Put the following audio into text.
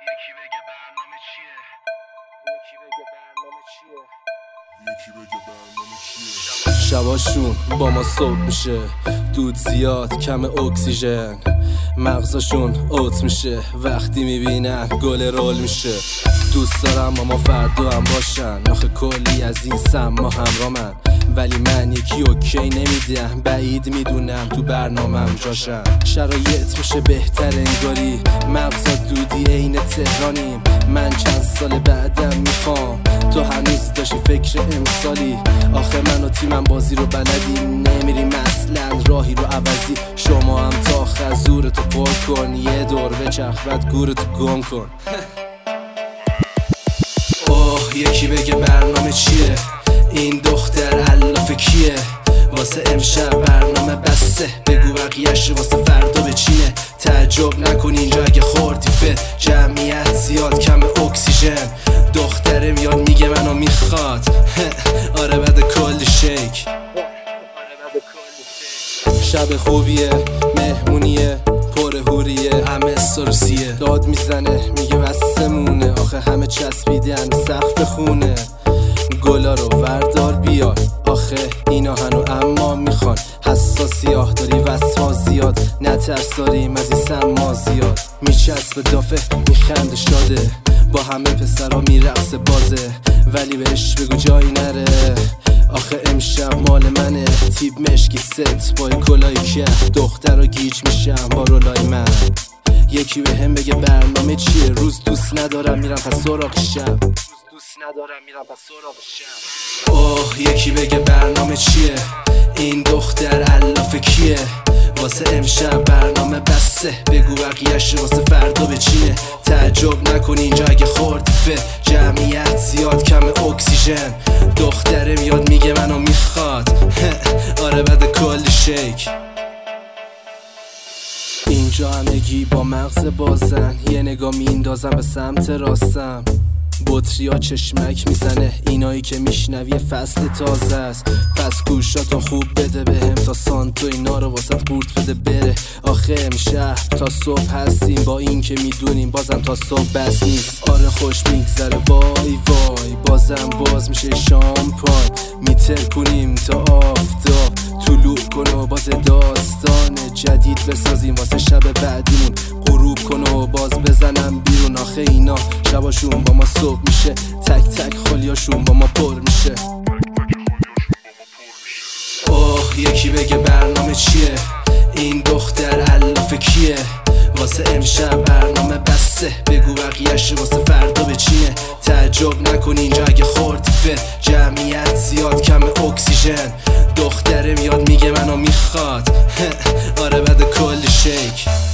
یکی بگه برنامه چیه؟ یکی بگه برنامه چیه؟ یکی بگه برنامه چیه؟ شباشون با ما صبح میشه، دود زیاد کم اکسیژن، مغزشون اوت میشه وقتی میبینن گل رول میشه. دوست دارم ما فردا هم باشن، آخه کلی از این سما همراه ولی من یکی اوکی نمیدم، بعید میدونم تو برنامه‌ام جاشن. شرایط میشه بهتر انگاری، مغزا دودی عین تهرانیم. من چند سال بعدم میخوام تو هنوز داشتی فکر امسالی. آخه من و تیمم بازی رو بلدیم، نمیریم اصلا راهی رو عوضی. شما هم تا خزورتو پر کن، یه دور بچرخ بعد گورتو گم کن. اوه یکی بگه برنامه چیه؟ این دختر علاف کیه؟ واسه امشب برنامه بسته، بگو بقیه‌اش واسه فردا بچینه. تعجب نکن اینجا اگه خوردی فت، جمعیت زیاد کم اکسیژن. دختره میاد میگه منو میخواد آره بعد کلی شیک. شب خوبیه، مهمونیه، پر هوریه، همه سروسیه. داد میزنه میگه بسمونه، آخه همه چسبیدن سقف خونه. گلا رو وردار بیار، آخه اینا هنو اما میخوان. حساسیاه داری وسواس زیاد، نترس داریم از این سما زیاد. میچسب دافه میخنده شاده، با همه پسرها میرقصه بازه، ولی بهش بگو جایی نره. آخه امشب مال منه، تیب مشکی ست با کلای که دختر رو گیج میشم با رولای من. یکی به هم بگه برنامه چیه؟ روز دوست ندارم میرم پس سراغ شب. اوه یکی بگه برنامه چیه؟ این دختر علاف کیه؟ واسه امشب برنامه بسته، بگو بقیه‌اش واسه فردا بچینه. تعجب نکن اینجا اگه خوردی فت، جمعیت زیاد کم اکسیژن. دختره میاد میگه منو میخواد آره بعد کلی شیک. اینجا همگی با مغز بازن، یه نگاه میندازم به سمت راستم. بطریا چشمک میزنه، اینایی که میشنوی فصل تازه است. پس گوشاتو خوب بده بهم تا سانتو اینا رو واسط قورت بده بره. آخه امشب تا صبح هستیم، با این که میدونیم بازم تا صبح بس نیست. آره خوش میگذره وای وای، بازم باز میشه شامپان. میترکونیم تا آفتاب طلوع کن و باز داستان جدید بسازیم واسه شب بعدیمون. غروب کن و باز بزنم بیرون، آخه اینا شباشون با ما صبح میشه، تک تک خالیاشون با ما پر میشه. اوه یکی بگه برنامه چیه؟ این دختر علاف کیه؟ واسه امشب برنامه بسته، بگو بقیه‌اش واسه فردا بچینه. تعجب نکن اینجا اگه خوردی فت، جمعیت زیاد کم اکسیژن. دختره میاد میگه منو میخواد آره بعد کلی شیک.